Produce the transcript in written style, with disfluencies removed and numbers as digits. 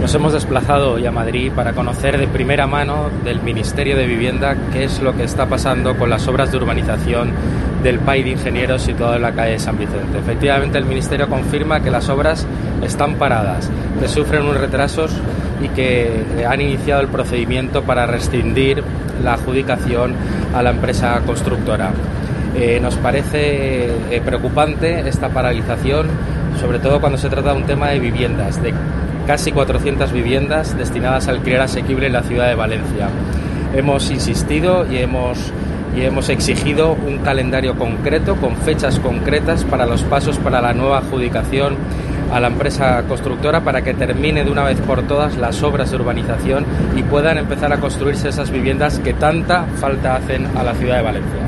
Nos hemos desplazado hoy a Madrid para conocer de primera mano del Ministerio de Vivienda qué es lo que está pasando con las obras de urbanización del PAI de Ingenieros situado en la calle de San Vicente. Efectivamente, el Ministerio confirma que las obras están paradas, que sufren unos retrasos y que han iniciado el procedimiento para rescindir la adjudicación a la empresa constructora. Nos parece preocupante esta paralización, sobre todo cuando se trata de un tema de viviendas, de casi 400 viviendas destinadas al alquiler asequible en la ciudad de Valencia. Hemos insistido y hemos exigido un calendario concreto, con fechas concretas para los pasos para la nueva adjudicación a la empresa constructora, para que termine de una vez por todas las obras de urbanización y puedan empezar a construirse esas viviendas que tanta falta hacen a la ciudad de Valencia.